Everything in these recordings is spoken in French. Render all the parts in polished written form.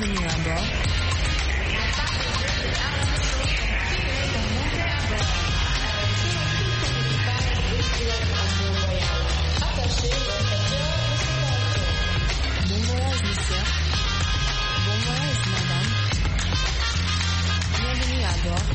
Bienvenue à bord. Bon voyage, monsieur. Bon voyage, madame. Bienvenue à bord.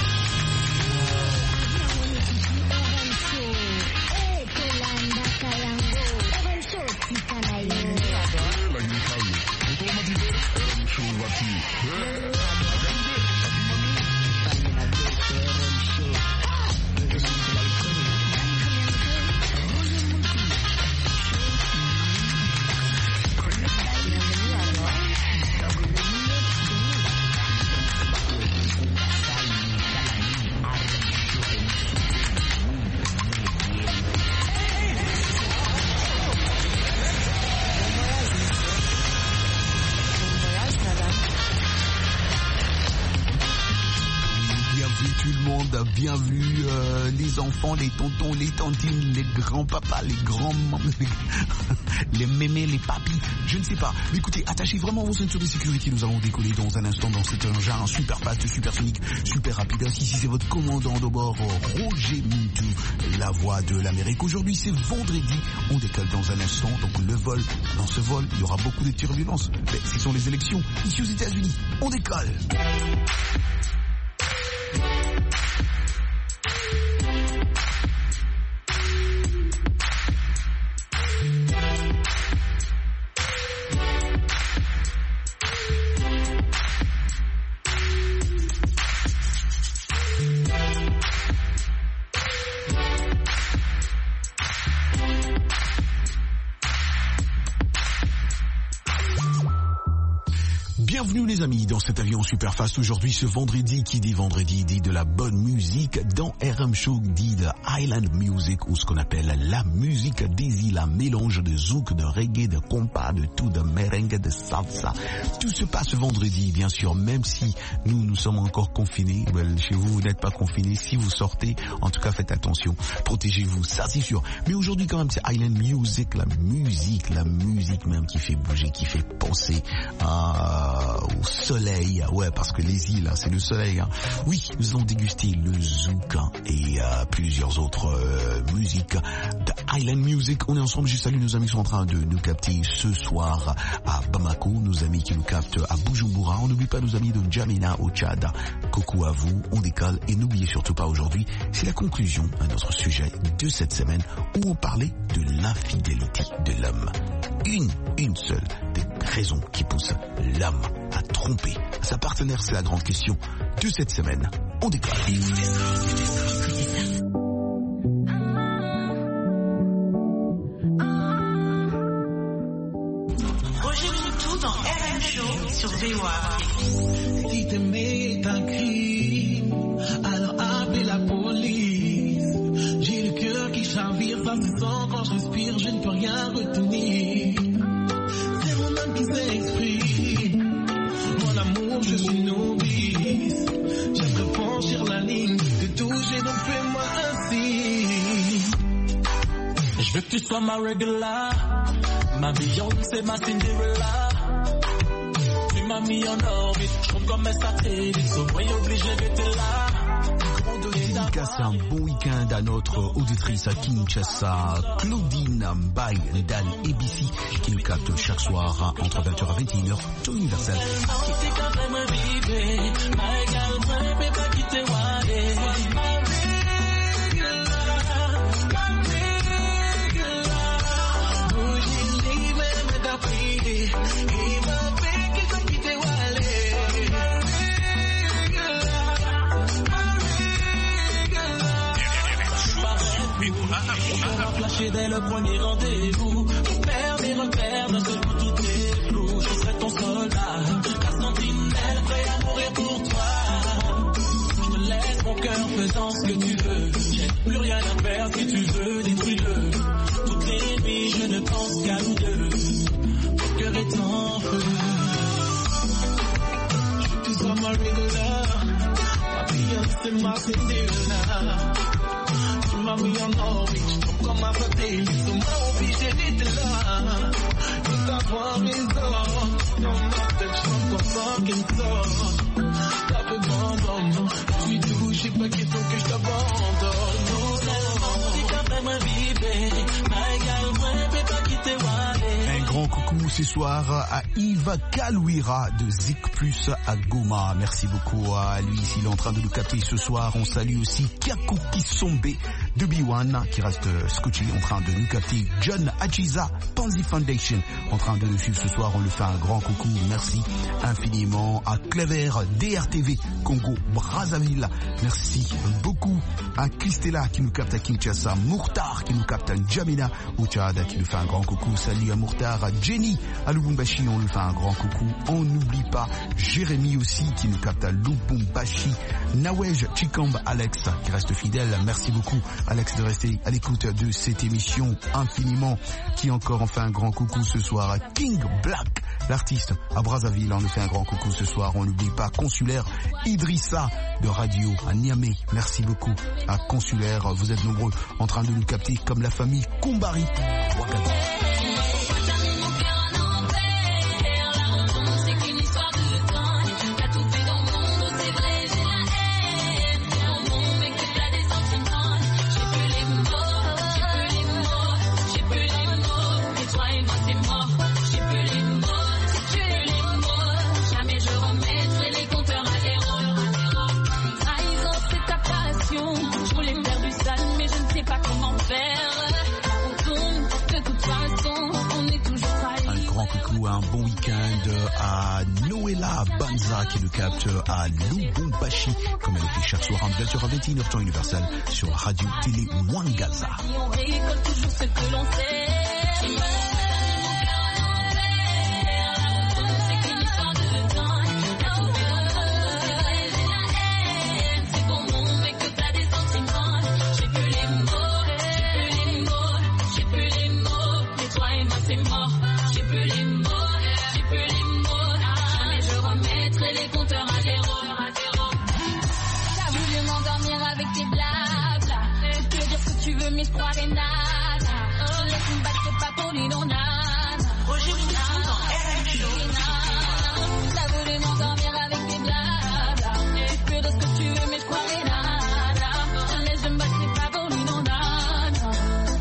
Bien vu, les enfants, les tontons, les tantines, les grands-papas, les grands-mamans, les mémés, les papis, je ne sais pas. Mais écoutez, attachez vraiment vos ceintures de sécurité. Nous allons décoller dans un instant dans cet engin super fast, super sonique, super rapide. Ici, c'est votre commandant de bord, Roger Mintou, la voix de l'Amérique. Aujourd'hui, c'est vendredi. On décolle dans un instant. Donc dans ce vol, il y aura beaucoup de turbulences. Mais ce sont les élections ici aux États-Unis. On décolle. Bienvenue les amis dans cet avion super fast. Aujourd'hui ce vendredi, qui dit vendredi dit de la bonne musique dans RM Show, dit de Island Music, ou ce qu'on appelle la musique des îles, un mélange de zouk, de reggae, de compas, de tout, de merengue, de salsa. Tout se passe vendredi bien sûr, même si nous sommes encore confinés. Chez vous n'êtes pas confinés. Si vous sortez, en tout cas faites attention, protégez-vous, ça c'est sûr. Mais aujourd'hui quand même c'est Island Music, la musique même qui fait bouger, qui fait penser au soleil, ouais, parce que les îles, c'est le soleil. Oui, nous allons déguster le zouk et plusieurs autres musiques de Island Music. On est ensemble. Je salue nos amis qui sont en train de nous capter ce soir à Bamako, nos amis qui nous captent à Bujumbura. On n'oublie pas nos amis de N'Djamena au Tchad. Coucou à vous, on décolle. Et n'oubliez surtout pas aujourd'hui, c'est la conclusion à notre sujet de cette semaine où on parlait de l'infidélité de l'homme. Une seule des raisons qui pousse l'homme à tromper sa partenaire, c'est la grande question de cette semaine. On décolle. Roger Mintou dans RM Show sur VOA. Si t'aimer est un crime, alors appelez la police. J'ai le cœur qui chavire, ça se sent quand je respire, je ne peux rien retenir. C'est mon âme qui s'exprime. Mon amour, je suis novice. J'aimerais franchir la ligne, te toucher, donc fais-moi ainsi. Je veux que tu sois ma regular, ma Beyoncé, ma Cinderella. Tu m'as mis en orbite, je compte comme un satellite, soyez obligé d'être là. Dédicace un bon week-end à notre auditrice à Kinshasa, Claudine Mbaye Dan ABC, qui nous capte chaque soir entre 20h à 21h, tout universel. Flasher dès le premier rendez-vous, faire des repères, d'un seul coup tout est flou. Je serai ton soldat, la sentinelle, prêt à mourir pour toi. Je te laisse mon cœur faisant ce que tu veux. J'ai plus rien à faire, si tu veux, détruis-le. Toutes les nuits, je ne pense qu'à nous deux. Mon cœur est en feu. Je veux que tu sois ma regular, ma Beyoncé, ma Cinderella. Tu m'as mis en orbite, comme un satellite, tu m'as obligé d'être là. Tout avoir raison, dans ma tête, je chante comme fucking talk. T'as peu d'abandon. Je suis debout, j'sais pas question que je t'abandonne. Non, non, si t'as fait moi vibrer, my girl, moi, peux pas quitter Wale. Un grand coucou ce soir à Yves Kalouira de Zik Plus à Goma. Merci beaucoup à lui s'il est en train de nous capter ce soir. On salue aussi Kiakou Kisombe de B1 qui reste scotché en train de nous capter. John Achiza, Panzi Foundation en train de nous suivre ce soir. On lui fait un grand coucou. Merci infiniment à Clever DRTV Congo Brazzaville. Merci beaucoup à Christella qui nous capte à Kinshasa. Mourtar qui nous capte à N'Djamena au Tchad qui nous fait un grand coucou. Salut à Mourtar, à Jenny à Lubumbashi, on lui fait un grand coucou. On n'oublie pas Jérémy aussi qui nous capte à Lubumbashi. Nawej Chikamb Alex qui reste fidèle. Merci beaucoup Alex de rester à l'écoute de cette émission infiniment. Qui encore en fait un grand coucou ce soir à King Black, l'artiste à Brazzaville. On lui fait un grand coucou ce soir. On n'oublie pas Consulaire Idrissa de Radio à Niamey. Merci beaucoup à Consulaire. Vous êtes nombreux en train de nous capter comme la famille Kumbari Ouagadougou. Un bon week-end à Noëlla Banza qui nous capte à Lubumbashi comme elle fait chaque soir en 20h à 21h temps universel sur Radio Télé Mwangaza. On récolte toujours ce que l'on sait. Mais je croirais nada. Je laisse me battre pas pour lui, non, nada. Roger Moutou dans RM Show. Ça voulait m'endormir avec tes blabla. Tu peux dire ce que tu veux, mais je croirais nada. Je laisse me battre pas pour lui, non, nada.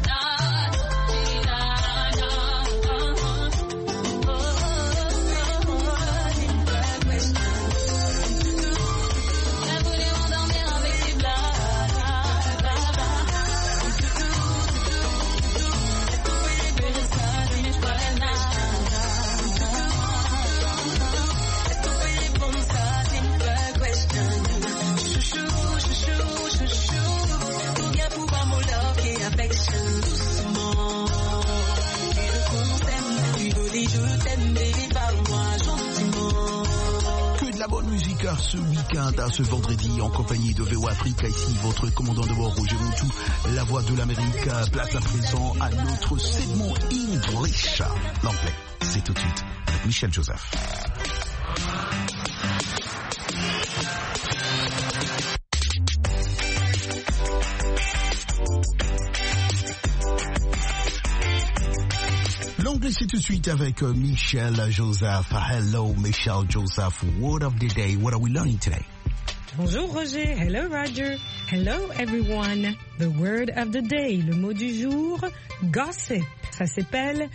Ça voulait m'endormir avec tes blabla. Que de la bonne musique ce week-end, ce vendredi, en compagnie de VO Africa. Ici, votre commandant de bord, Roger Moutou, la voix de l'Amérique. Place à présent à notre segment English. L'anglais, c'est tout de suite avec Michel Joseph. L'anglais, c'est tout de suite avec Michel Joseph. Hello, Michel Joseph. Word of the day. What are we learning today? Bonjour Roger. Hello Roger. Hello everyone. The word of the day. Le mot du jour, gossip. Ça s'appelle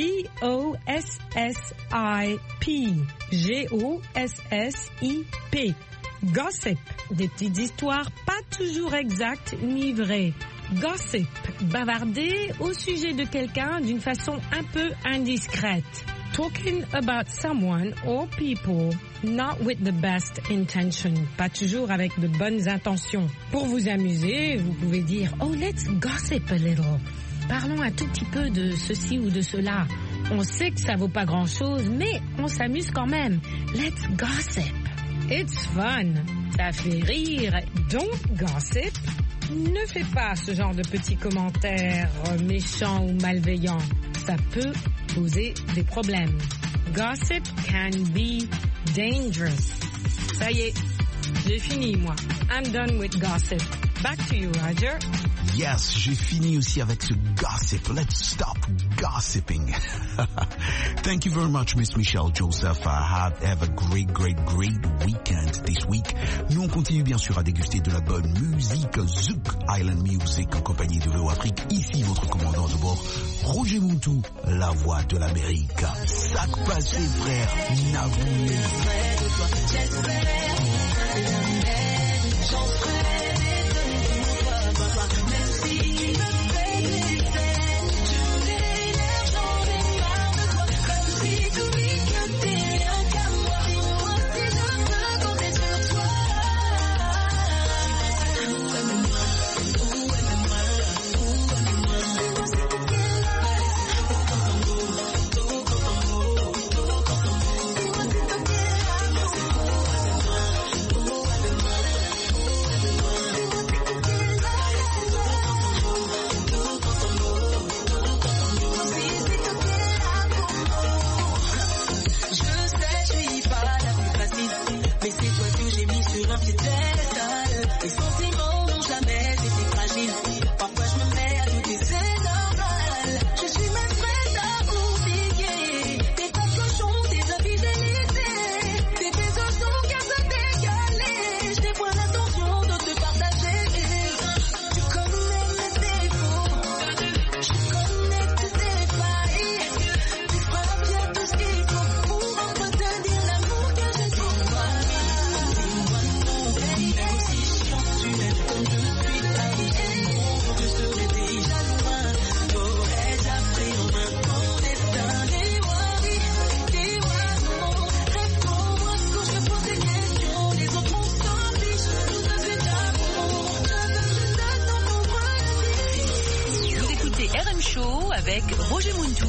G-O-S-S-I-P. G-O-S-S-I-P. Gossip. Des petites histoires pas toujours exactes ni vraies. Gossip, bavarder au sujet de quelqu'un d'une façon un peu indiscrète. Talking about someone or people not with the best intention. Pas toujours avec de bonnes intentions. Pour vous amuser, vous pouvez dire « Oh, let's gossip a little ». Parlons un tout petit peu de ceci ou de cela. On sait que ça vaut pas grand-chose, mais on s'amuse quand même. Let's gossip. It's fun. Ça fait rire. Don't gossip. Ne fais pas ce genre de petits commentaires méchants ou malveillants. Ça peut poser des problèmes. Gossip can be dangerous. Ça y est, j'ai fini moi. I'm done with gossip. Back to you, Roger. Yes, j'ai fini aussi avec ce gossip. Let's stop gossiping. Thank you very much, Miss Michelle Joseph. Have a great weekend this week. Nous, on continue bien sûr à déguster de la bonne musique, Zouk Island Music, en compagnie de VO Afrique. Ici, votre commandant de bord, Roger Muntu, la voix de l'Amérique. Sac passé, frère, Naboulé. Avec Roger Muntu.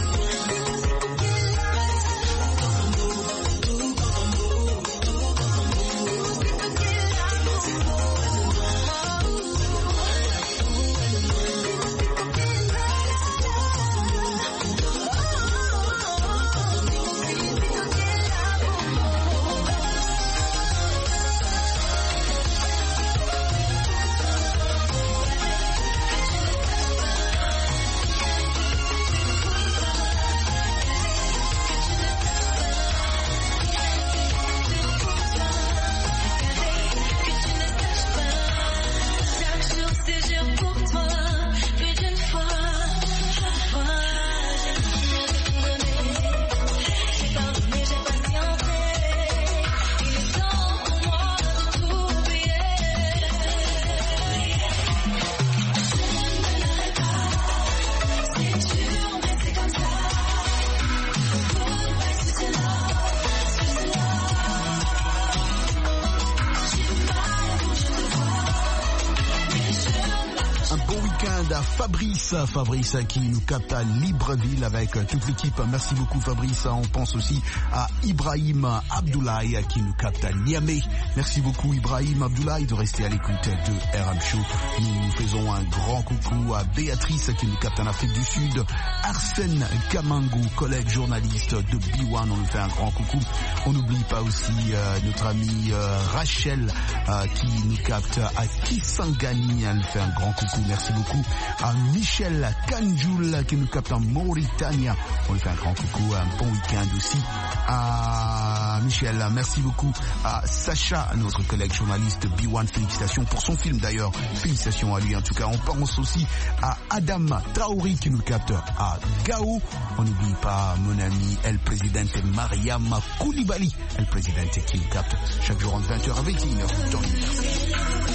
Fabrice qui nous capte à Libreville avec toute l'équipe. Merci beaucoup Fabrice. On pense aussi à Ibrahim Abdoulaye qui nous capte à Niamey. Merci beaucoup Ibrahim Abdoulaye de rester à l'écoute de RM Show. Nous faisons un grand coucou à Béatrice qui nous capte en Afrique du Sud. Arsène Kamango, collègue journaliste de B1, on lui fait un grand coucou. On n'oublie pas aussi notre amie Rachel qui nous capte à Kisangani. Elle fait un grand coucou. Merci beaucoup à Michel Kanjoul qui nous capte en Mauritanie. On lui fait un grand coucou, un bon week-end aussi à Michel. Merci beaucoup à Sacha, notre collègue journaliste B1. Félicitations pour son film d'ailleurs. Félicitations à lui en tout cas. On pense aussi à Adam Traoré qui nous capte à Gao. On n'oublie pas mon ami El Presidente Mariam Koulibaly, El Presidente qui nous capte chaque jour entre 20h à 21h dans l'université.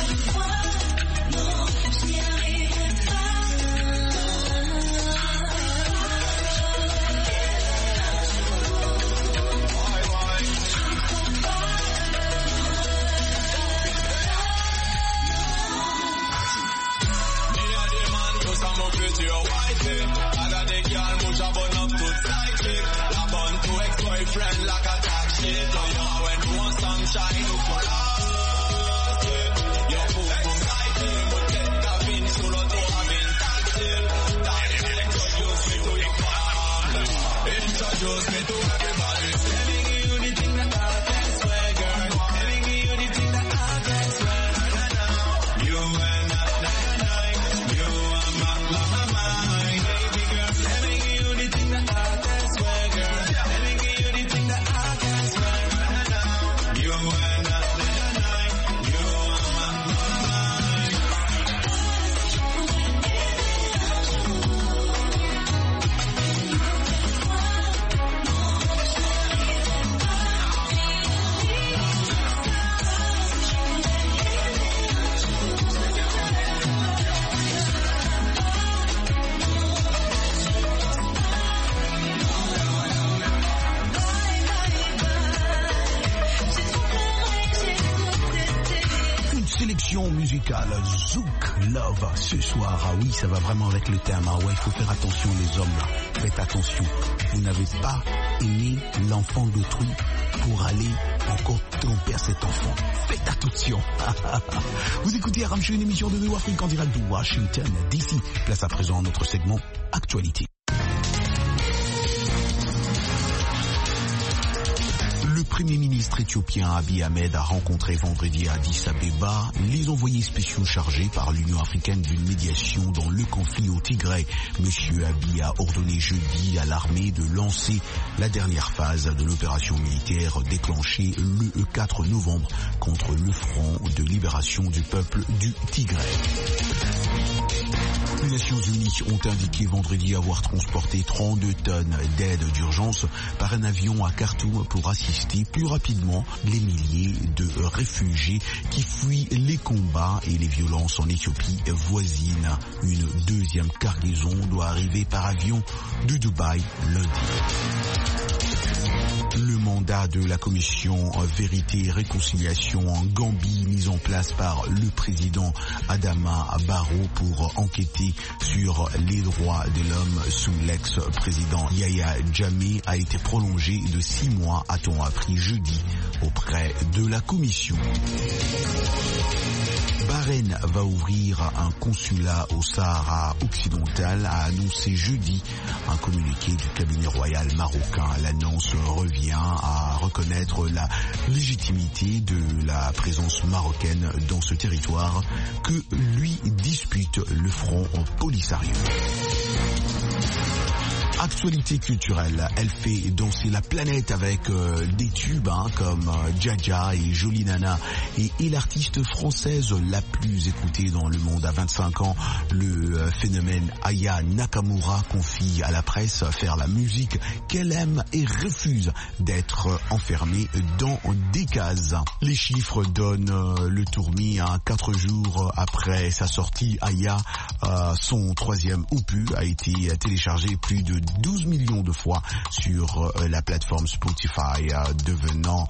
Friend like a tax shit, oh yeah, when you want sunshine, you pull up, your boom boom lighting, but get the pin, solo to have been taxing, darling, introduce me to your family, introduce me to everybody, telling you the thing that I can swear, girl, telling you the thing that I can swear, you and I, you are my mind, baby girl, telling you the thing that I can swear, girl. musical Zouk Love ce soir. Ah oui, ça va vraiment avec le thème. Ah ouais, il faut faire attention les hommes là. Faites attention. Vous n'avez pas aimé l'enfant d'autrui pour aller encore tromper à cet enfant. Faites attention. Vous écoutez RM Show, une émission de New Afrique en direct de Washington DC. Place à présent notre segment Actualité. Le Premier ministre éthiopien Abiy Ahmed a rencontré vendredi à Addis Abeba les envoyés spéciaux chargés par l'Union africaine d'une médiation dans le conflit au Tigray. Monsieur Abiy a ordonné jeudi à l'armée de lancer la dernière phase de l'opération militaire déclenchée le 4 novembre contre le Front de libération du peuple du Tigray. Les Nations Unies ont indiqué vendredi avoir transporté 32 tonnes d'aide d'urgence par un avion à Khartoum pour assister plus rapidement les milliers de réfugiés qui fuient les combats et les violences en Éthiopie voisine. Une deuxième cargaison doit arriver par avion de Dubaï lundi. Le mandat de la commission Vérité et Réconciliation en Gambie, mise en place par le président Adama Barrow pour enquêter sur les droits de l'homme sous l'ex-président Yahya Jammeh, a été prolongé de 6 mois, a-t-on appris jeudi auprès de la commission. Bahreïn va ouvrir un consulat au Sahara occidental, a annoncé jeudi un communiqué du cabinet royal marocain. L'annonce revient à reconnaître la légitimité de la présence marocaine dans ce territoire que lui dispute le Front Polisario. Actualité culturelle, elle fait danser la planète avec des tubes comme Jaja et Jolie Nana et l'artiste française la plus écoutée dans le monde à 25 ans. Le phénomène Aya Nakamura confie à la presse faire la musique qu'elle aime et refuse d'être enfermée dans des cases. Les chiffres donnent le tournis à 4 jours après sa sortie. Aya, son 3e opus, a été téléchargé plus de 12 millions de fois sur la plateforme Spotify, devenant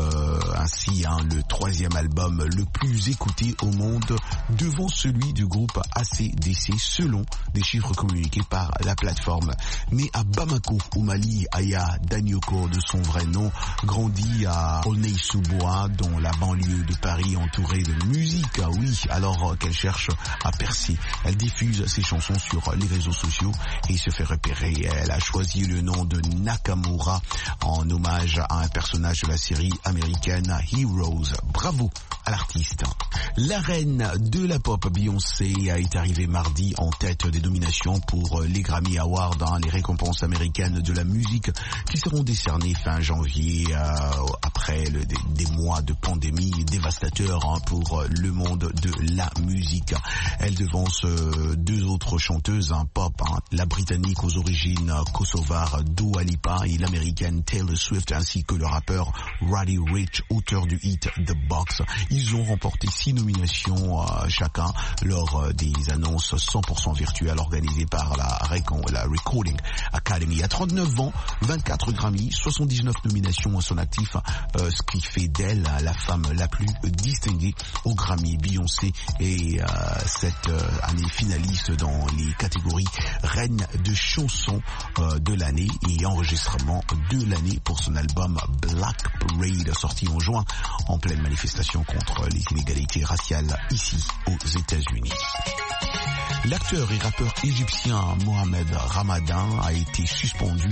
ainsi le 3e album le plus écouté au monde devant celui du groupe AC/DC selon des chiffres communiqués par la plateforme. Né à Bamako au Mali, Aya Danyoko de son vrai nom grandit à Aulnay-sous-Bois dans la banlieue de Paris entourée de musique. Oui, alors qu'elle cherche à percer, elle diffuse ses chansons sur les réseaux sociaux et se fait repérer. Elle a choisi le nom de Nakamura en hommage à un personnage de la série américaine Heroes. Bravo à l'artiste. La reine de la pop Beyoncé est arrivée mardi en tête des nominations pour les Grammy Awards, les récompenses américaines de la musique qui seront décernées fin janvier après des mois de pandémie dévastateurs pour le monde de la musique. Elle devance 2 autres chanteuses pop, la britannique aux origines kosovare Dua Lipa et l'américaine Taylor Swift, ainsi que le rappeur Roddy Ricch, auteur du hit The Box. Ils ont remporté 6 nominations chacun lors des annonces 100% virtuelles organisées par la Recording Academy. À 39 ans, 24 Grammy, 79 nominations à son actif, ce qui fait d'elle la femme la plus distinguée aux Grammy. Beyoncé est cette année finaliste dans les catégories reine de chansons de l'année et enregistrement de l'année pour son album Black Parade, sorti en juin en pleine manifestation contre les inégalités raciales ici aux États-Unis. L'acteur et rappeur égyptien Mohamed Ramadan a été suspendu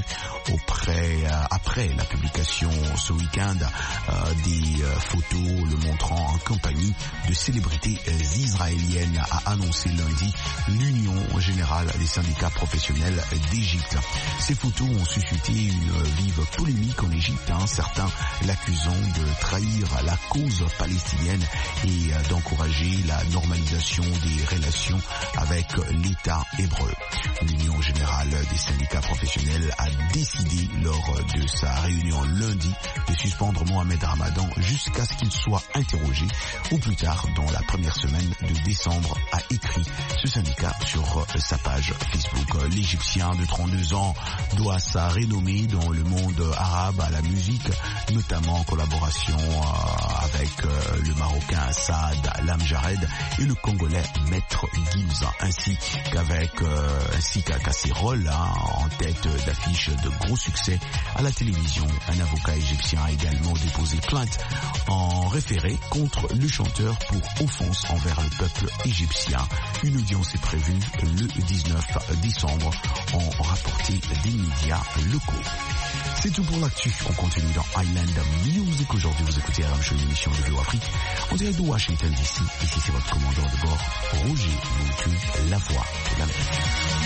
après la publication ce week-end des photos le montrant en compagnie de célébrités israéliennes, a annoncé lundi l'Union générale des syndicats professionnels d'Égypte. Ces photos ont suscité une vive polémique en Égypte, certains l'accusant de trahir la cause palestinienne et d'encourager la normalisation des relations avec l'État hébreu. L'Union générale des syndicats professionnels a décidé lors de sa réunion lundi de suspendre Mohamed Ramadan jusqu'à ce qu'il soit interrogé au plus tard dans la première semaine de décembre, a écrit ce syndicat sur sa page Facebook. L'Égyptien de 32 ans doit sa renommée dans le monde arabe arabes à la musique, notamment en collaboration avec le Marocain Saad Lamjared et le Congolais Maître Gims, ainsi qu'à ses rôles en tête d'affiche de gros succès à la télévision. Un avocat égyptien a également déposé plainte en référé contre le chanteur pour offense envers le peuple égyptien. Une audience est prévue le 19 décembre, ont rapporté des médias locaux. C'est tout pour l'actu. On continue dans Island Music. Aujourd'hui, vous écoutez RM Show, une émission de Véo Afrique. On dirait de Washington DC. Ici, c'est votre commandant de bord, Roger Moutou, la voix de l'Amérique.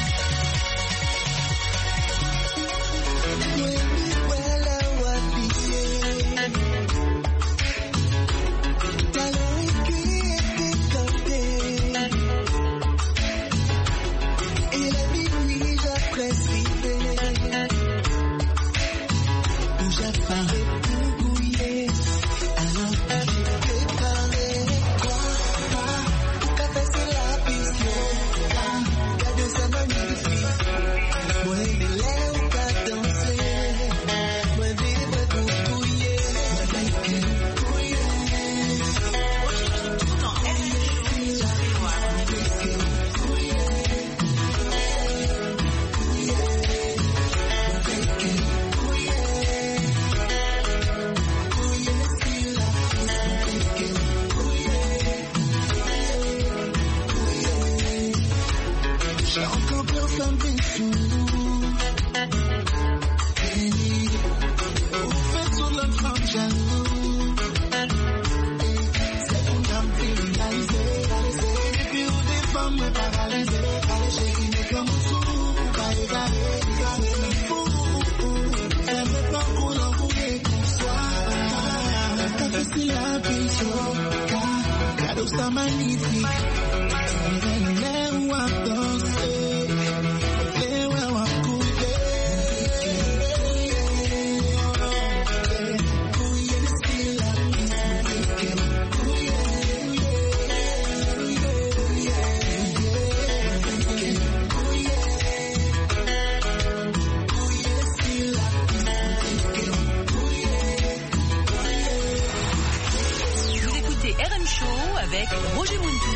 Avec Roger Moutou.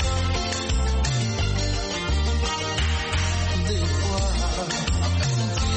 Des fois,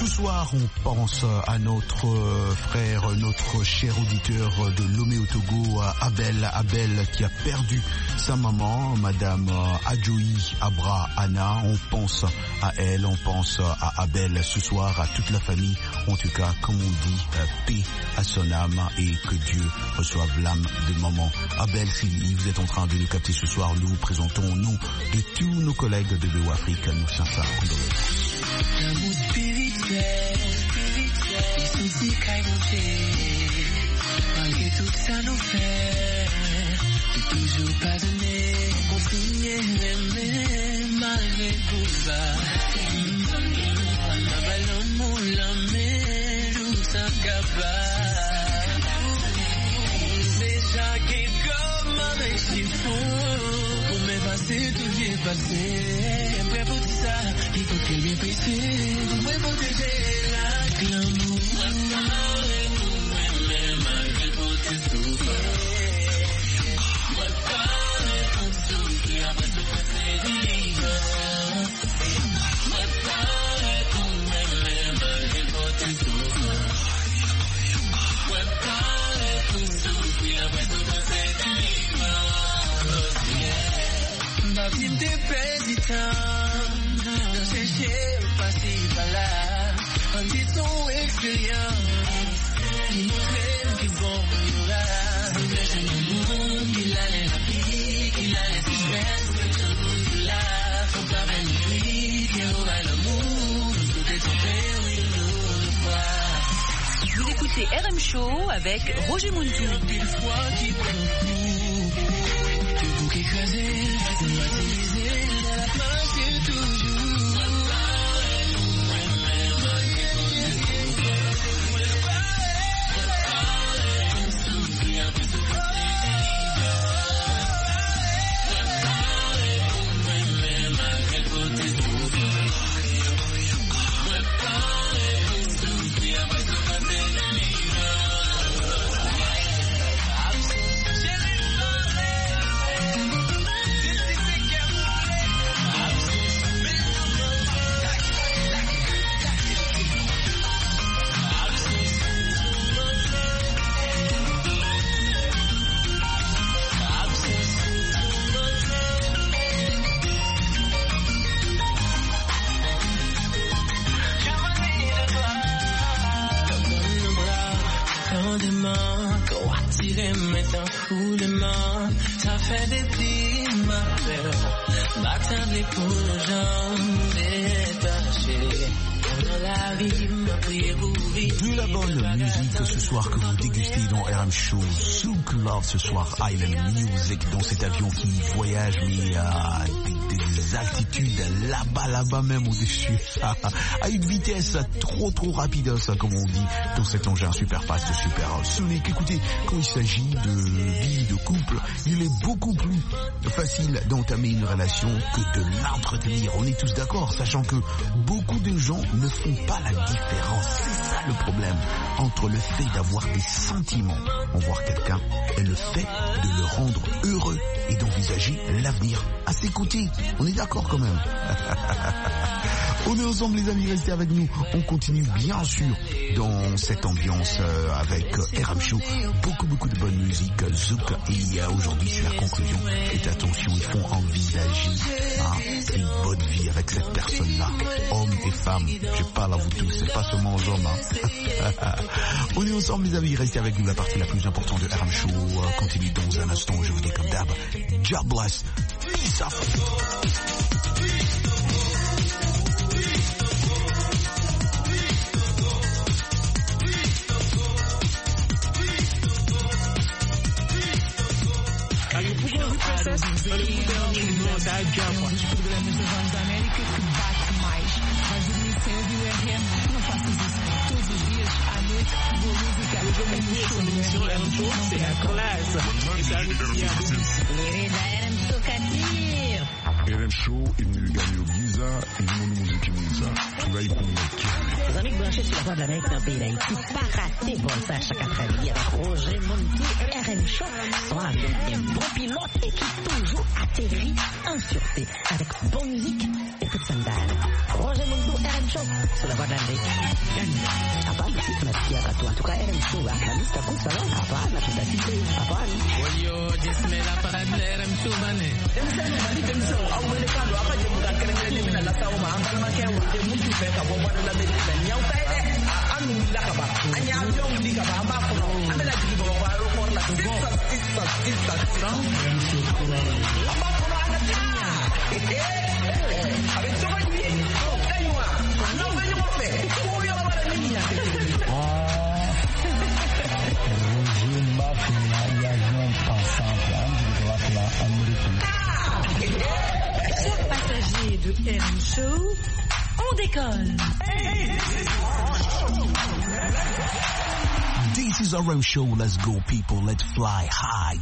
soir, on pense à notre frère, notre cher auditeur de Lomé au Togo, Abel qui a perdu sa maman, Madame Adjoï Abra Anna. On pense à elle, on pense à Abel ce soir, à toute la famille. En tout cas, comme on dit, paix à son âme et que Dieu reçoive l'âme de maman. Abel, si vous êtes en train de nous capter ce soir, nous vous présentons au nom de tous nos collègues de BO Afrique, nos sincères condoléances. L'amour spirituel, il se dit malgré tout ça nous fait, c'est toujours pardonner, continuer l'aimer, malgré tout ça. L'amour, l'amour, tout ça capable. Mais chaque comme avec chiffon, pour m'effacer tout j'ai passé. Prêt pour tout ça, il faut que bien pressé. Prêt pour protéger la glamour. Malgré pour tes souffrances. Ma vie me dépêche du temps, de chercher au passé par là, en dit ton expérience, qui nous fait qui bon pour là, nous laisse le monde, il a l'air rapide, il a l'air stress, tout là, faut pas venir lui, qui aura l'amour, tout est tombé, oui, nous le voit. Vous écoutez RM Show avec Roger Muntou. Pile fois qui prend que vous qui écrasez, c'est utilisé, à la fin c'est toujours. Ça fait des petits malheurs, m'attendez pour nos jambes détachées. De la bonne musique ce soir que vous dégustez dans RM Show. Zouk Love ce soir, Island Music dans cet avion qui voyage mais à des altitudes là-bas même au-dessus, à une vitesse trop rapide, ça, comme on dit dans cet engin super fast, super sonique. Écoutez, quand il s'agit de vie, de couple, il est beaucoup plus facile d'entamer une relation que de l'entretenir. On est tous d'accord, sachant que beaucoup de gens ne font pas la différence. C'est ça le problème entre le fait d'avoir des sentiments envers quelqu'un et le fait de le rendre heureux et d'envisager l'avenir à ses côtés. On est d'accord quand même. On est ensemble les amis, restez avec nous. On continue bien sûr dans cette ambiance avec RM Show. Beaucoup de bonne musique, Zouk. Et aujourd'hui sur la conclusion, faites attention, il faut envisager une bonne vie avec cette personne-là. Hommes et femmes, je parle à vous tous, c'est pas seulement aux hommes. On est ensemble les amis, restez avec nous. La partie la plus importante de RM Show continue dans un instant. Je vous dis comme d'hab, God bless. Peace out. RM Show est venu le gagner au Giza et le monde musique Giza. Tu vas y prendre le Les amis branchés sur la voie de l'Amérique dans le pays d'Haïti, pas rater bon ça chaque après-midi avec Roger Muntou, RM Show, sont avec un bon pilote et qui toujours atterrit en sûreté avec bonne musique et toute sa dalle. Roger Muntou, RM Show. Show sur la voie de la vie. Hapana, sisi tunasikia katu. Tuka RM Show, na Mr. Kusa leo. Hapana, tutasikia. Hapana. Wayo, jismela para RM Show bane. Emsema bali temso, au wele kalo apa je bukan keren mina la sawo ma ambal ma kewo de mutu fe ka bo bo la be la nyaw tay de. Anu la ka ba. Anya jom di ka ba ma ko. Amela ji bo ba ro ko la. Sista. Amba ko na ana ta. Avec ce qu'on dit, non, mais nous on fait. Pour y avoir la ligne. Roger Mbappé, avion passant, Chers passagers de RM Show, on décolle. This is RM Show, let's go people, let's fly high.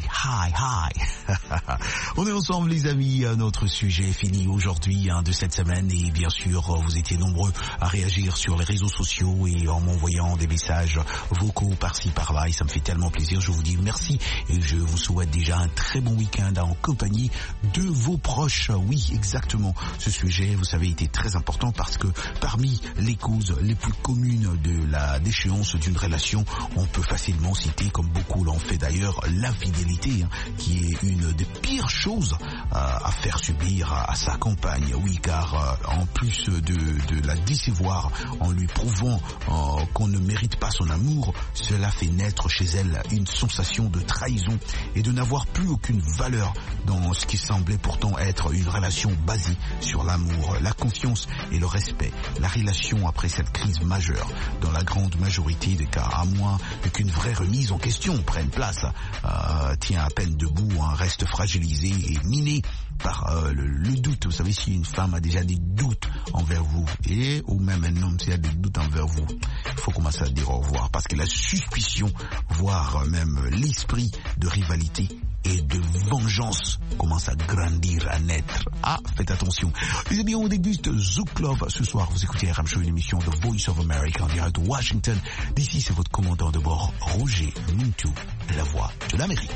On est ensemble les amis, notre sujet est fini aujourd'hui de cette semaine et bien sûr vous étiez nombreux à réagir sur les réseaux sociaux et en m'envoyant des messages vocaux par-ci par-là et ça me fait tellement plaisir, je vous dis merci et je vous souhaite déjà un très bon week-end en compagnie de vos proches. Oui exactement, ce sujet vous savez était très important parce que parmi les causes les plus communes de la déchéance d'une relation, on peut facilement citer, comme beaucoup l'ont fait d'ailleurs, l'infidélité, qui est une des pires choses à faire subir à sa compagne. Oui, car en plus de la décevoir en lui prouvant qu'on ne mérite pas son amour, cela fait naître chez elle une sensation de trahison et de n'avoir plus aucune valeur dans ce qui semblait pourtant être une relation basée sur l'amour, la confiance et le respect. La relation après cette crise majeure, dans la grande majorité des cas, à moins qu'une vraie remise en question prenne place, tient à peine debout, reste fragilisé et miné par le doute. Vous savez, si une femme a déjà des doutes envers vous, ou même un homme s'il a des doutes envers vous, il faut commencer à dire au revoir, parce que la suspicion, voire même l'esprit de rivalité et de vengeance commence à grandir, à naître. Ah, faites attention. Les amis, on déguste Zouk Love ce soir. Vous écoutez RM Show, une émission The Voice of America en direct de Washington. D'ici, c'est votre commandant de bord, Roger Muntu, la voix de l'Amérique.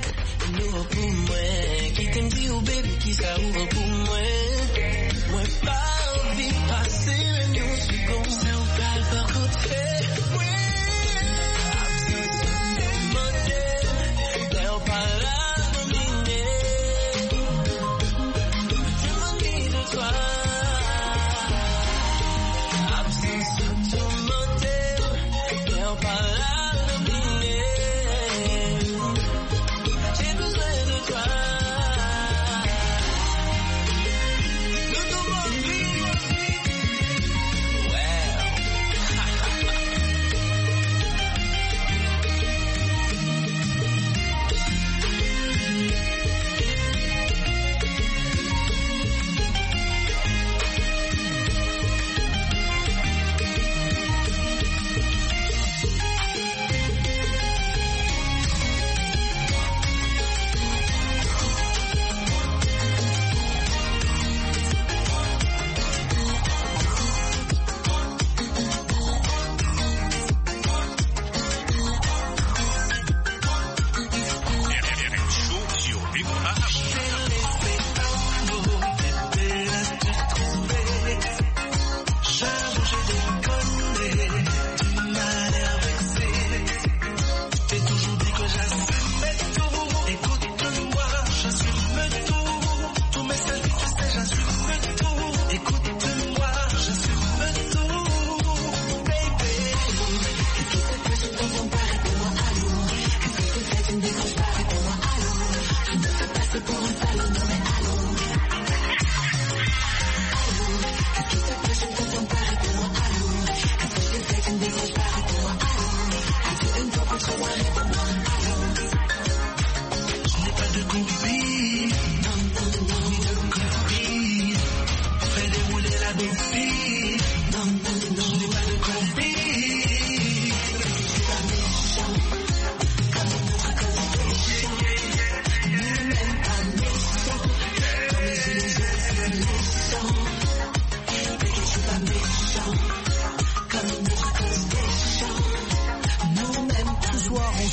J'ai besoin de toi.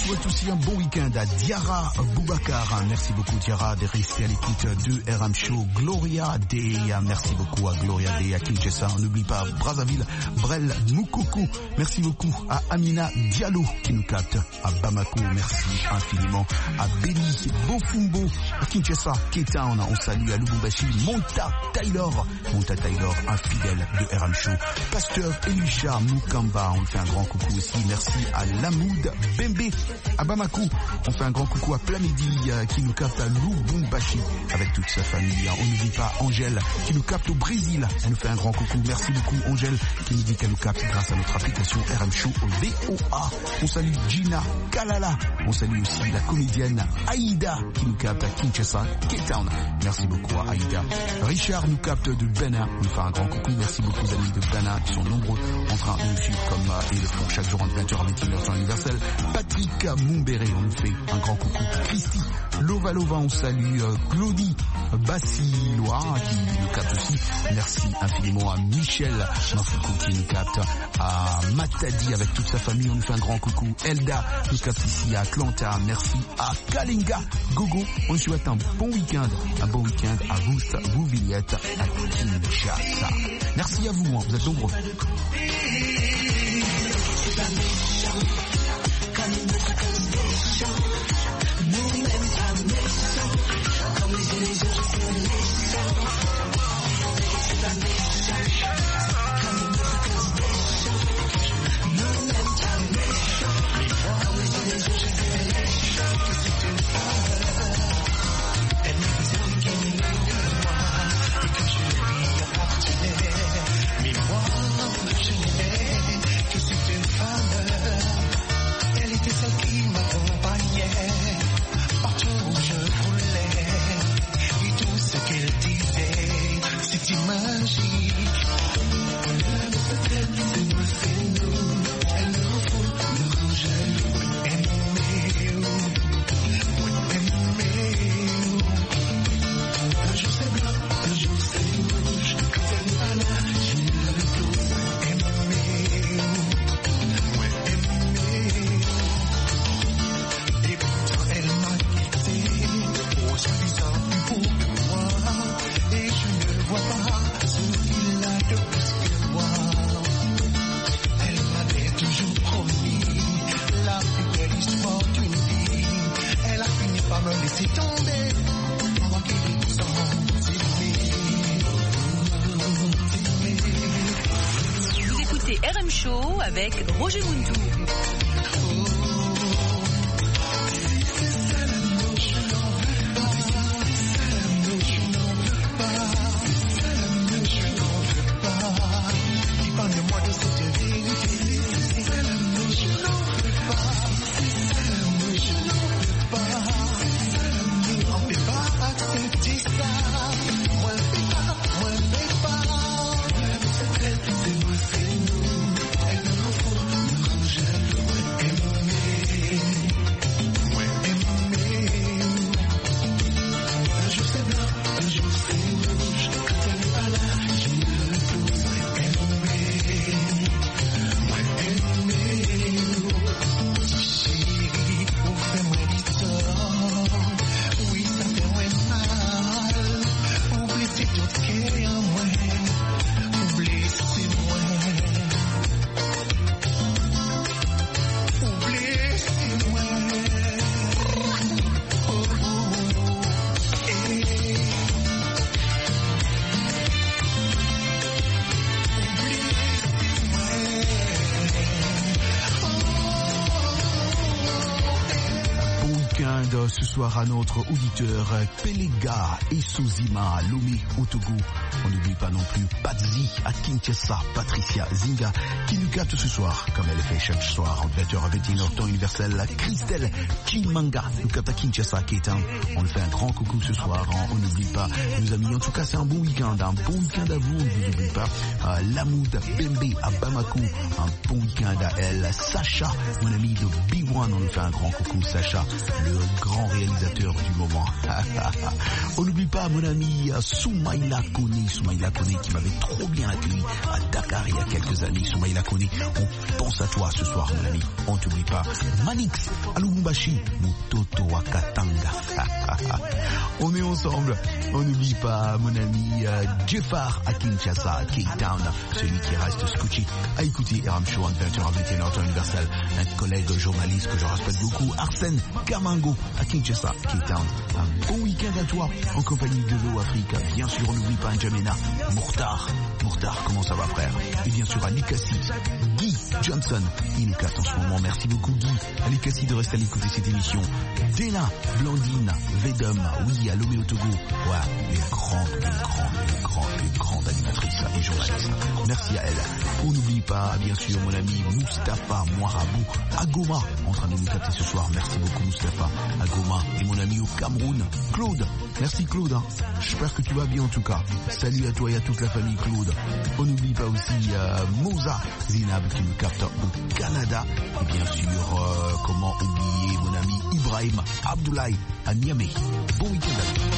souhaite aussi un bon week-end à Diara Boubacar. Merci beaucoup Diara de rester à l'écoute de RM Show. Gloria Day, merci beaucoup à Gloria Day à Kinshasa. On n'oublie pas Brazzaville, Brel Moukoukou. Merci beaucoup à Amina Diallo qui nous capte à Bamako. Merci infiniment à Béli Bofumbo à Kinshasa, K-Town. On salue à Lubumbashi Monta Taylor, un fidèle de RM Show. Pasteur Elisha Mukamba, on fait un grand coucou aussi. Merci à Lamoud Bembe à Bamako. On fait un grand coucou à Plamidi qui nous capte à Lubumbashi avec toute sa famille. On n'oublie pas Angèle qui nous capte au Brésil. Elle nous fait un grand coucou. Merci beaucoup Angèle qui nous dit qu'elle nous capte grâce à notre application RM Show au VOA. On salue Gina Kalala. On salue aussi la comédienne Aïda qui nous capte à Kinshasa, K-Town. Merci beaucoup à Aïda. Richard nous capte de Bénin. On nous fait un grand coucou. Merci beaucoup aux amis de Bénin qui sont nombreux en train de nous suivre comme ils le font chaque jour entre 20h à 21h temps universel. Patrick Moumbéré, on nous fait un grand coucou. Christy Lova, on salue Claudie Bassilois qui nous capte aussi. Merci infiniment à Michel Mafoukou qui nous capte, à Matadi avec toute sa famille, on nous fait un grand coucou. Elda nous capte ici à Atlanta. Merci à Kalinga Gogo, on nous souhaite un bon week-end à vous Villette à Kinshasa. Merci à vous, vous êtes nombreux. Vous écoutez RM Show avec Roger Muntou. Ce soir à notre auditeur Pelega et Sozima Lomé au Togo. On n'oublie pas non plus Patzi à Kinshasa, Patricia Zinga qui nous capte ce soir comme elle fait chaque soir entre 20h à 21h temps universel. Christelle Chimanga nous capte à Kinshasa, K-Town. On lui fait un grand coucou ce soir. On n'oublie pas nos amis. En tout cas c'est un bon week-end à vous. On ne vous oublie pas Lamoud Bembe à Bamako. Un bon week-end à elle. Sacha, mon ami de B1, on lui fait un grand coucou. Sacha, le grand réalisateur du moment. On n'oublie pas mon ami Soumaïla Kone qui m'avait trop bien accueilli à Dakar il y il y a quelques années. Soumaïla Koné, on pense à toi ce soir, mon ami. On t'oublie pas. Manix, à Lubumbashi, Mutoto Wakatanga. On est ensemble. On n'oublie pas mon ami Jeffar à Kinshasa, Cape Town, celui qui reste scotché à écouter RM Show en 20h à 21h temps universel. Un collègue journaliste que je respecte beaucoup, Arsène Kamango à Kinshasa, Cape Town. Un bon week-end à toi en compagnie de Véo Afrique. Bien sûr, on n'oublie pas N'Djamena, Mourtar, comment ça va frère? Et bien sûr à Likassi, Guy Johnson, il nous capte en ce moment. Merci beaucoup Guy, à Likassi de rester à l'écouter cette émission. Della, Blandine, Vedum, oui, à Lomé au Togo. Ouais, une grande animatrice et journaliste. Merci à elle. On n'oublie pas, bien sûr, mon ami Mustapha Mouarabou à Goma, en train de nous capter ce soir. Merci beaucoup Mustapha à Goma. Et mon ami au Cameroun, Claude. Merci Claude. J'espère que tu vas bien en tout cas. Salut à toi et à toute la famille Claude. On n'oublie pas aussi Moza Zinab qui nous capte au Canada. Et bien sûr, comment oublier mon ami Ibrahim Abdoulaye à Niamey. Bon week-end à toi.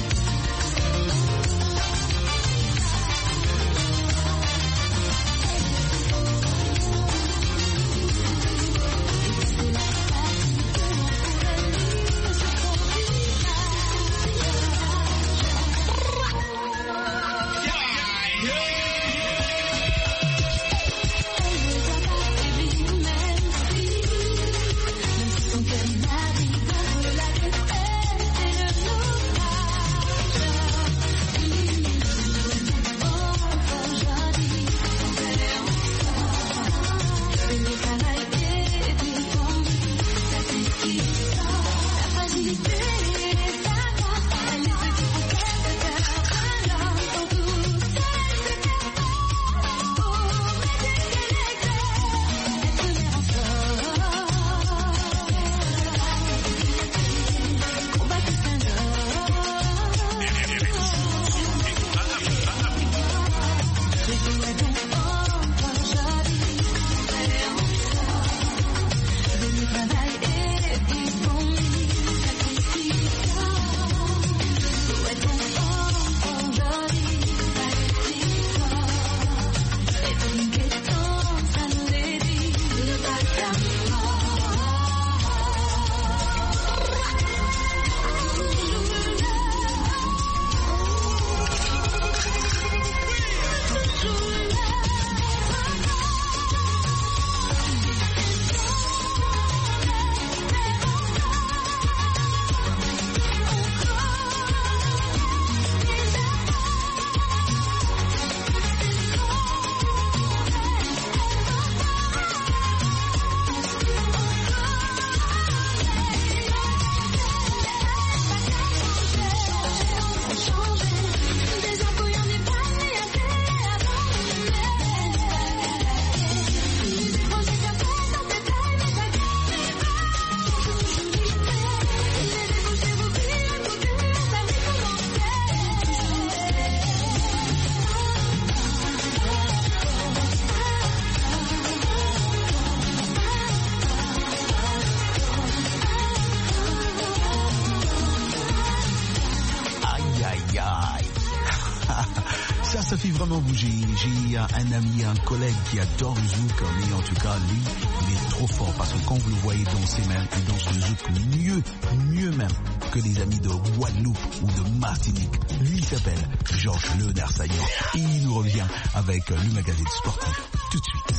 Ça fait vraiment bouger. J'ai un ami, un collègue qui adore le zouk, mais en tout cas, lui, il est trop fort parce que quand vous le voyez dans ses mains, il danse le zouk mieux même que les amis de Guadeloupe ou de Martinique. Lui, il s'appelle Georges Léonard Saillant et il nous revient avec le magazine sportif tout de suite.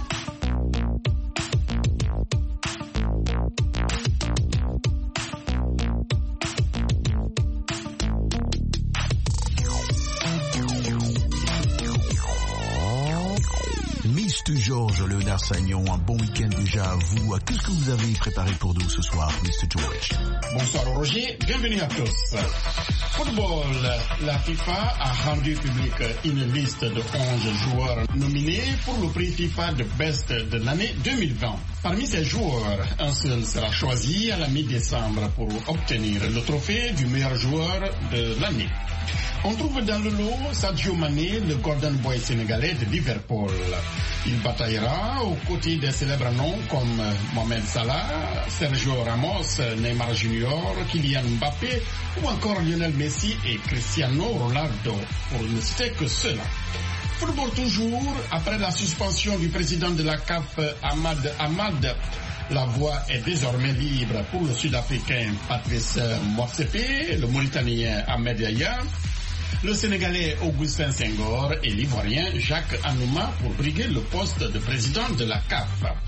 Georges Léonard Sagnon, un bon week-end déjà à vous. Qu'est-ce que vous avez préparé pour nous ce soir, Mr. George? Bonsoir Roger, bienvenue à tous. Football, la FIFA a rendu publique une liste de 11 joueurs nominés pour le prix FIFA de Best de l'année 2020. Parmi ces joueurs, un seul sera choisi à la mi-décembre pour obtenir le trophée du meilleur joueur de l'année. On trouve dans le lot Sadio Mané, le Golden Boy sénégalais de Liverpool. Il bataillera aux côtés des célèbres noms comme Mohamed Salah, Sergio Ramos, Neymar Junior, Kylian Mbappé ou encore Lionel Messi et Cristiano Ronaldo, pour ne citer que ceux-là. Football toujours, après la suspension du président de la CAF, Ahmad Ahmad, la voie est désormais libre pour le Sud-Africain Patrice Motsepe, le Mauritanien Ahmed Yahya, le Sénégalais Augustin Senghor et l'Ivoirien Jacques Anouma pour briguer le poste de président de la CAF.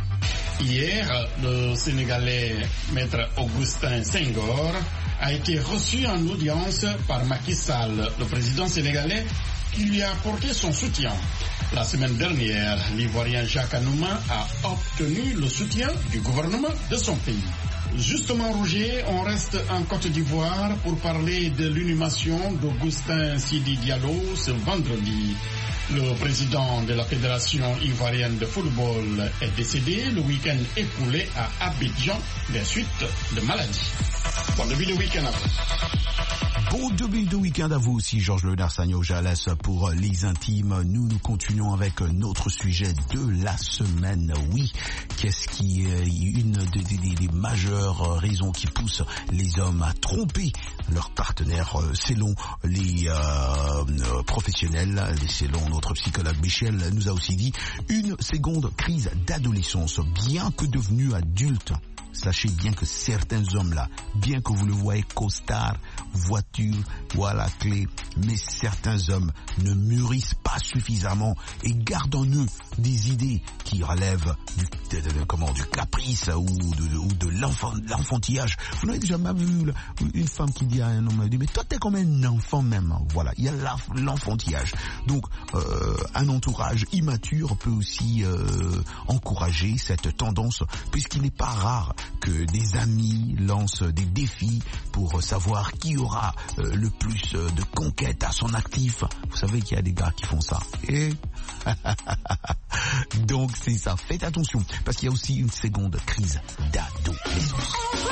Hier, le Sénégalais Maître Augustin Senghor a été reçu en audience par Macky Sall, le président sénégalais, qui lui a apporté son soutien. La semaine dernière, l'Ivoirien Jacques Anouma a obtenu le soutien du gouvernement de son pays. Justement, Roger, on reste en Côte d'Ivoire pour parler de l'inhumation d'Augustin Sidi Diallo ce vendredi. Le président de la Fédération ivoirienne de football est décédé le week-end écoulé à Abidjan des suites de maladie. Bon début de week-end à vous. Bon début de week-end à vous aussi, Georges Léonard Sagno-Jalès pour les intimes. Nous continuons avec notre sujet de la semaine. Oui, qu'est-ce qui est une des majeures raisons qui poussent les hommes à tromper leur partenaire selon les professionnels, selon notre psychologue Michel nous a aussi dit, une seconde crise d'adolescence. Bien que devenus adultes, sachez bien que certains hommes-là, bien que vous le voyez costard, voiture ou à la clé, mais certains hommes ne mûrissent pas suffisamment et gardent en eux des idées qui relèvent du caprice ou de l'enfantillage. Vous n'avez jamais vu une femme qui dit à un homme, mais toi t'es comme un enfant même. Voilà, il y a l'enfantillage. Donc un entourage immature peut aussi encourager cette tendance, puisqu'il n'est pas rare que des amis lancent des défis pour savoir qui aura le plus de conquêtes à son actif. Vous savez qu'il y a des gars qui font ça. Et donc c'est ça. Faites attention, parce qu'il y a aussi une seconde crise d'adolescence.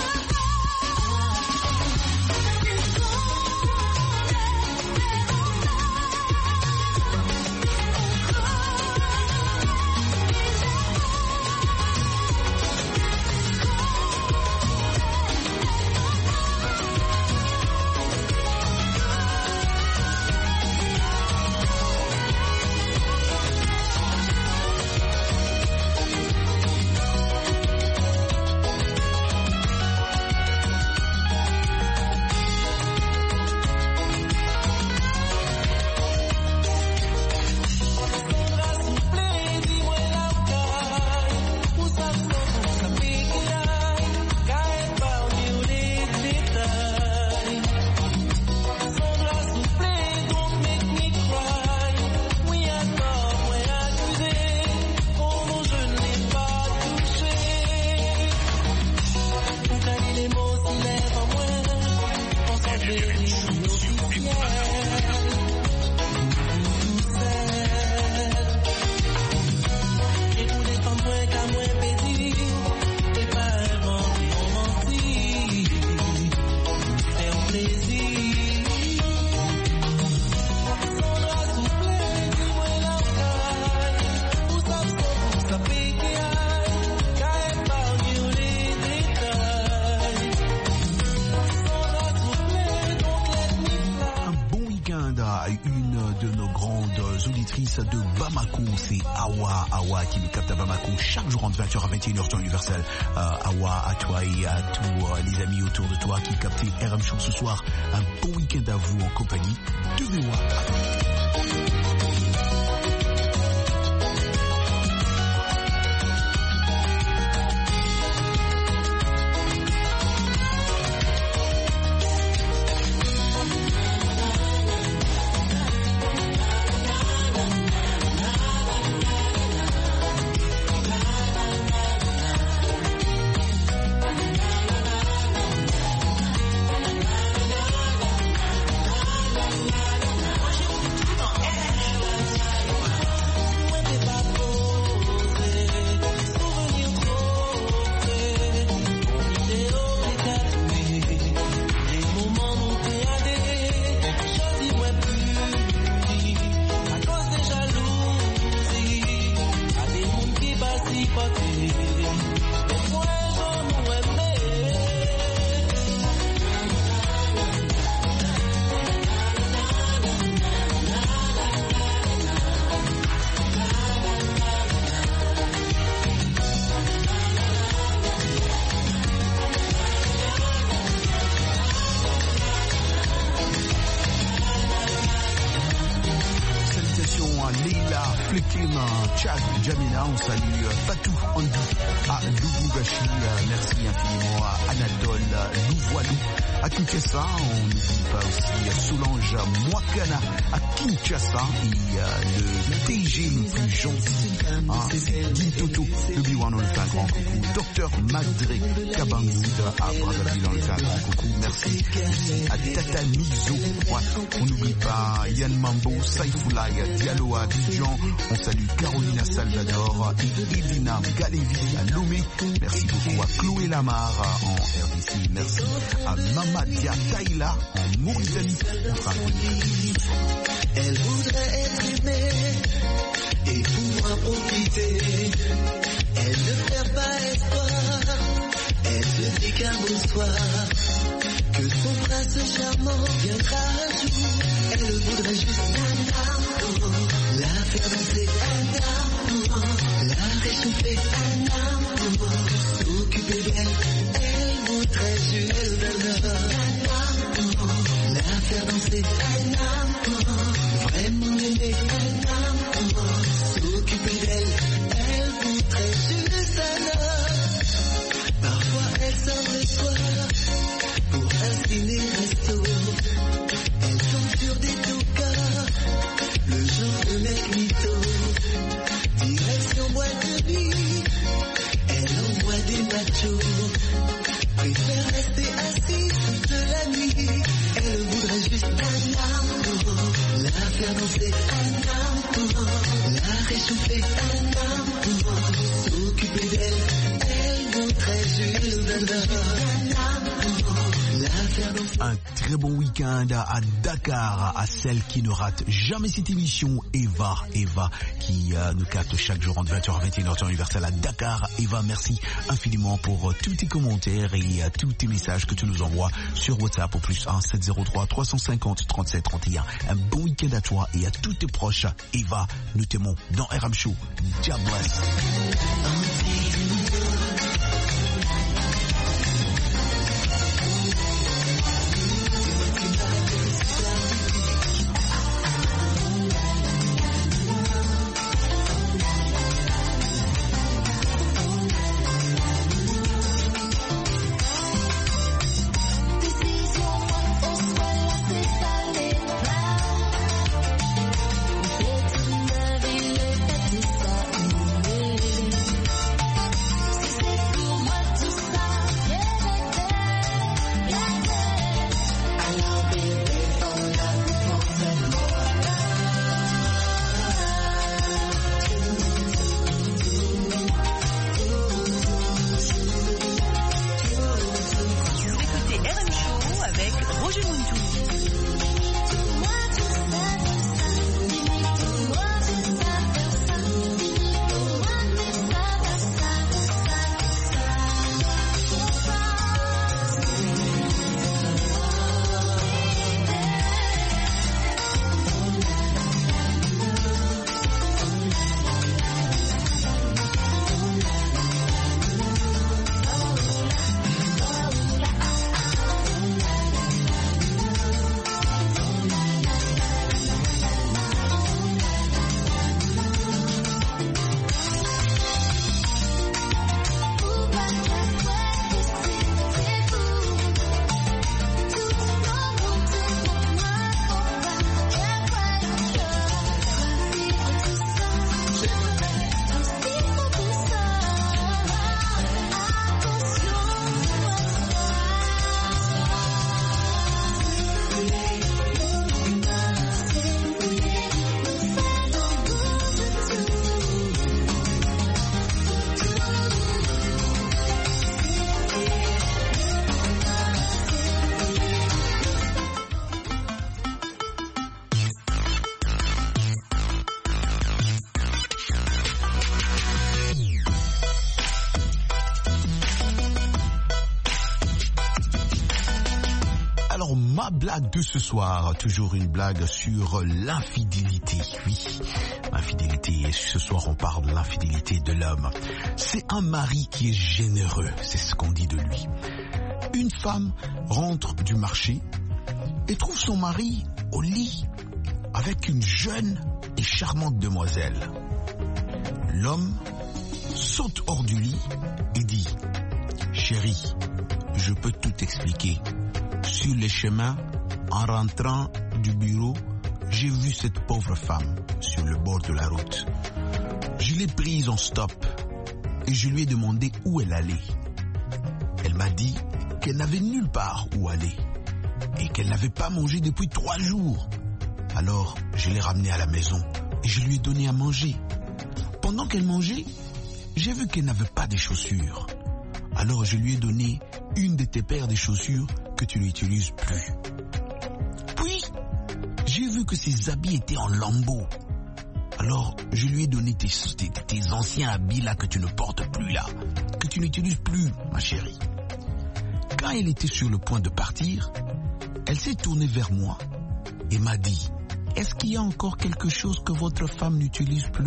De Bamako, c'est Awa qui nous capte à Bamako chaque jour entre 20h à 21h temps universel. Awa, à toi et à tous les amis autour de toi qui captent RM Show ce soir. Un bon week-end à vous en compagnie de VOA. Chad Jamina, on salue Fatou Andy à Lubumbashi, merci infiniment à Anatole Louvoilou à Kinshasa, on n'oublie pas aussi Solange Mwakana à Kinshasa et le DG le plus gentil, Guy Toto, le Biwan, on le fait un grand coucou, Docteur Madré Kabangoud à Brazzaville, on le fait un grand coucou, merci à Tata Mizo, on n'oublie pas Yann Mambo, Saifoulay, Diallo à Abidjan, on salue Carolina Salvador et Elina Galevi à Lomé, merci beaucoup à Chloé Lamar en RDC, merci à Mamadia Taïla en Mauritanie. Elle voudrait être aimée et pouvoir profiter. Elle ne perd pas espoir, elle se dit qu'un beau soir, que son prince charmant viendra un jour. Elle voudrait juste un amour, la faire danser un amour, la réchauffer un amour, s'occuper d'elle. Elle voudrait juste un amour, la faire danser un amour, vraiment l'aimer un amour, s'occuper d'elle. Elle voudrait juste un homme. Parfois elle sort le soir pour un ciné-resto. Elle tombe sur des toucas, le genre de mec mytho. Direction boîte de nuit, elle envoie des machos. Préfère rester assise toute la nuit. Elle voudrait juste un amour, la faire danser un amour, la réchauffer un amour, s'occuper d'elle. Elle voudrait juste un amour, la faire danser. Un très bon week-end à Dakar, à celle qui ne rate jamais cette émission, Eva qui nous capte chaque jour entre 20h à 21h temps universel à Dakar. Eva, merci infiniment pour tous tes commentaires et tous tes messages que tu nous envoies sur WhatsApp au +1 703 350 37 31. Un bon week-end à toi et à tous tes proches. Eva, nous t'aimons dans RM Show. God bless. Ma blague de ce soir, toujours une blague sur l'infidélité. Oui, l'infidélité. Et ce soir, on parle de l'infidélité de l'homme. C'est un mari qui est généreux, c'est ce qu'on dit de lui. Une femme rentre du marché et trouve son mari au lit avec une jeune et charmante demoiselle. L'homme saute hors du lit et dit « Chérie, je peux tout expliquer. Sur les chemins, en rentrant du bureau, j'ai vu cette pauvre femme sur le bord de la route. Je l'ai prise en stop et je lui ai demandé où elle allait. Elle m'a dit qu'elle n'avait nulle part où aller et qu'elle n'avait pas mangé depuis 3 jours. Alors, je l'ai ramenée à la maison et je lui ai donné à manger. Pendant qu'elle mangeait, j'ai vu qu'elle n'avait pas de chaussures. Alors, je lui ai donné une de tes paires de chaussures que tu n'utilises plus. Puis, j'ai vu que ses habits étaient en lambeaux. Alors, je lui ai donné tes anciens habits là que tu ne portes plus là, que tu n'utilises plus, ma chérie. Quand elle était sur le point de partir, elle s'est tournée vers moi et m'a dit « Est-ce qu'il y a encore quelque chose que votre femme n'utilise plus ?»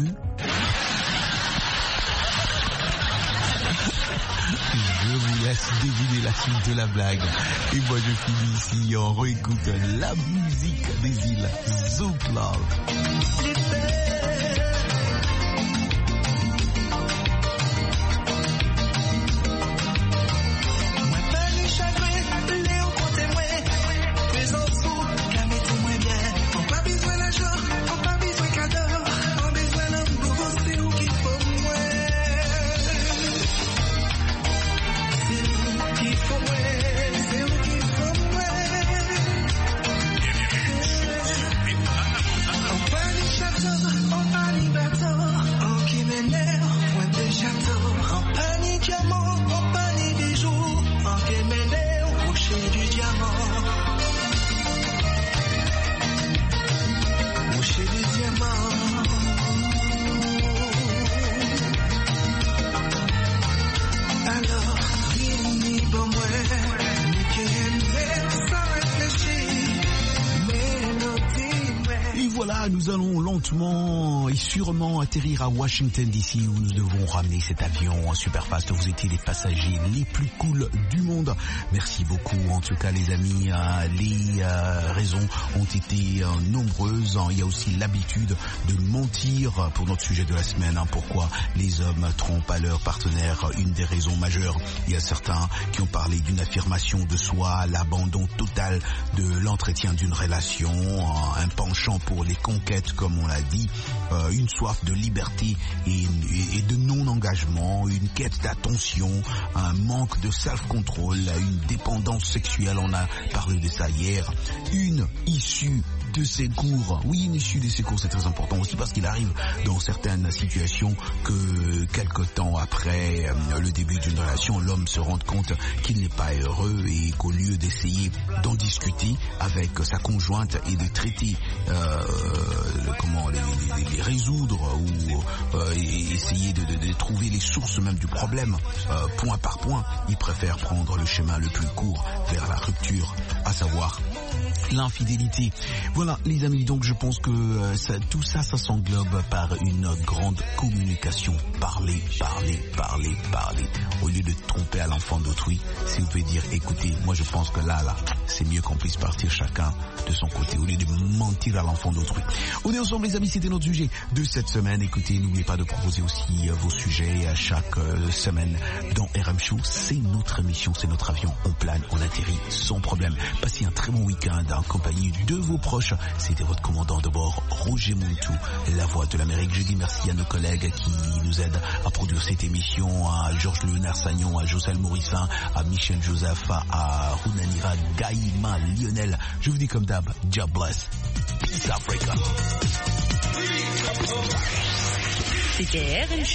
Je vous laisse deviner la suite de la blague. Et moi je finis ici en réécoutant la musique des îles Zouk Love. Nous allons lentement et sûrement atterrir à Washington DC où nous devons ramener cet avion super fast. Vous étiez les passagers les plus cool du monde. Merci beaucoup. En tout cas, les amis, les raisons ont été nombreuses. Il y a aussi l'habitude de mentir pour notre sujet de la semaine. Pourquoi les hommes trompent à leur partenaire? Une des raisons majeures. Il y a certains qui ont parlé d'une affirmation de soi, l'abandon total de l'entretien d'une relation, un penchant pour les conquêtes, comme on l'a dit, une soif de liberté et de non-engagement, une quête d'attention, un manque de self-control, une dépendance sexuelle, on a parlé de ça hier, une issue de ces cours. Oui, une issue de ces cours, c'est très important aussi parce qu'il arrive dans certaines situations que quelque temps après le début d'une relation, l'homme se rende compte qu'il n'est pas heureux et qu'au lieu d'essayer d'en discuter avec sa conjointe et de traiter les résoudre ou essayer de trouver les sources même du problème point par point, il préfère prendre le chemin le plus court vers la rupture, à savoir l'infidélité. Voilà les amis, donc je pense que tout ça s'englobe par une grande communication. Parler. Au lieu de tromper à l'enfant d'autrui, si vous pouvez dire écoutez, moi je pense que là, c'est mieux qu'on puisse partir chacun de son côté, au lieu de mentir à l'enfant d'autrui. On est ensemble les amis, c'était notre sujet de cette semaine. Écoutez, n'oubliez pas de proposer aussi vos sujets à chaque semaine dans RM Show. C'est notre émission, c'est notre avion, on plane, on atterrit sans problème. Passez un très bon week-end en compagnie de vos proches. C'était votre commandant de bord, Roger Montou, la voix de l'Amérique. Je dis merci à nos collègues qui nous aident à produire cette émission, à Georges Léonard Sagnon, à Josel Morissin, à Michel Joseph, à Runanira Gaïma Lionel. Je vous dis comme d'hab, God bless. Peace Africa. C'était RM Show.